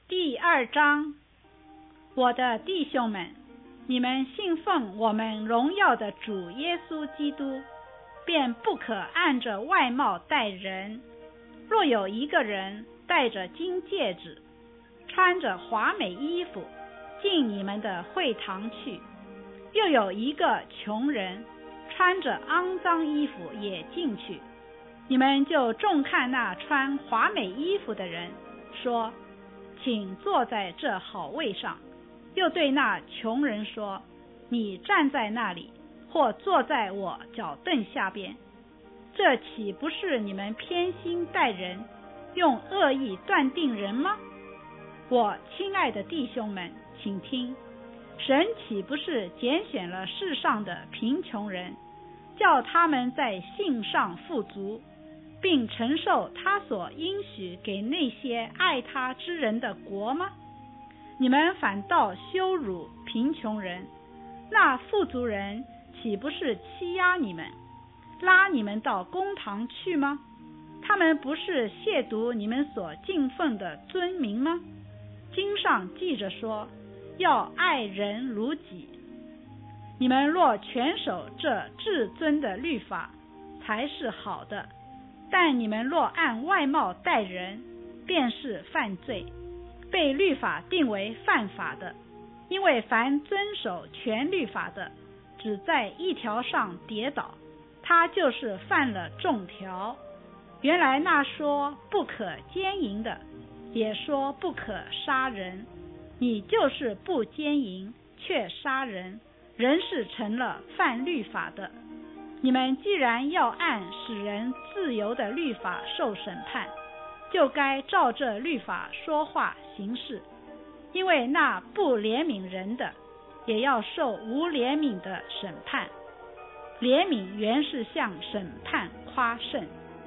第2章，我的弟兄们，你们信奉我们荣耀的主耶稣基督，便不可按着外貌待人。若有一个人戴着金戒指，穿着华美衣服进你们的会堂去，又有一个穷人穿着肮脏衣服也进去，你们就重看那穿华美衣服的人，说：请坐在这好位上。又对那穷人说：你站在那里，或坐在我脚凳下边。这岂不是你们偏心待人，用恶意断定人吗？我亲爱的弟兄们，请听，神岂不是拣选了世上的贫穷人，叫他们在信上富足，并承受他所应许给那些爱他之人的国吗？你们反倒羞辱贫穷人，那富足人岂不是欺压你们，拉你们到公堂去吗？他们不是亵渎你们所敬奉的尊名吗？经上记着说，要爱人如己。你们若全守这至尊的律法，才是好的。但你们若按外貌待人，便是犯罪，被律法定为犯法的。因为凡遵守全律法的，只在一条上跌倒，他就是犯了众条。原来那说不可奸淫的，也说不可杀人，你就是不奸淫，却杀人，人是成了犯律法的。你们既然要按使人自由的律法受审判，就该照这律法说话行事。因为那不怜悯人的，也要受无怜悯的审判。怜悯原是向审判夸胜。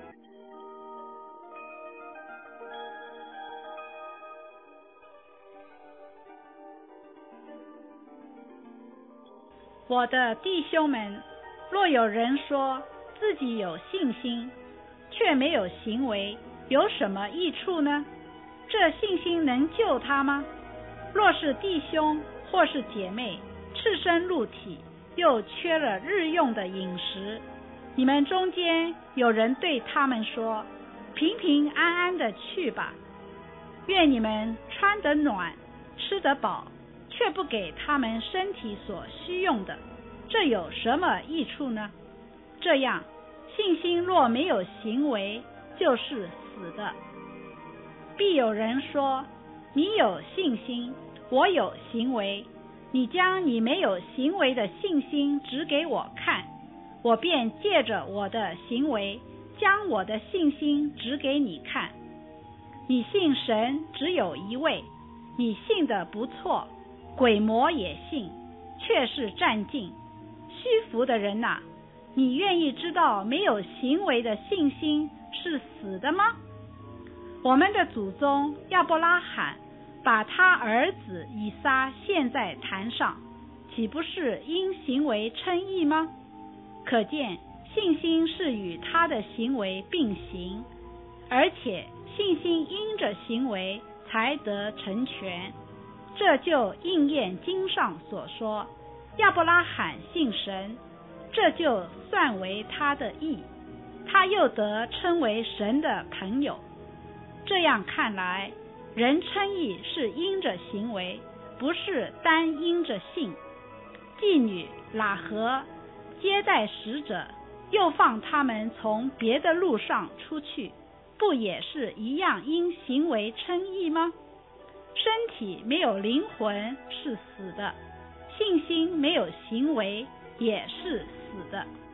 我的弟兄们，若有人说自己有信心，却没有行为，有什么益处呢？这信心能救他吗？若是弟兄或是姐妹赤身露体，又缺了日用的饮食，你们中间有人对他们说：平平安安的去吧，愿你们穿得暖，吃得饱，却不给他们身体所需用的，这有什么益处呢？这样，信心若没有行为，就是死的。必有人说：你有信心，我有行为，你将你没有行为的信心指给我看，我便借着我的行为将我的信心指给你看。你信神只有一位，你信的不错，鬼魔也信，却是战尽。虚浮的人哪，你愿意知道没有行为的信心是死的吗？我们的祖宗亚伯拉罕把他儿子以撒献在坛上，岂不是因行为称义吗？可见信心是与他的行为并行，而且信心因着行为才得成全。这就应验经上所说，亚伯拉罕信神，这就算为他的义，他又得称为神的朋友。这样看来，人称义是因着行为，不是单因着信。妓女喇合接待使者，又放他们从别的路上出去，不也是一样因行为称义吗？身体没有灵魂是死的，信心没有行为也是死的。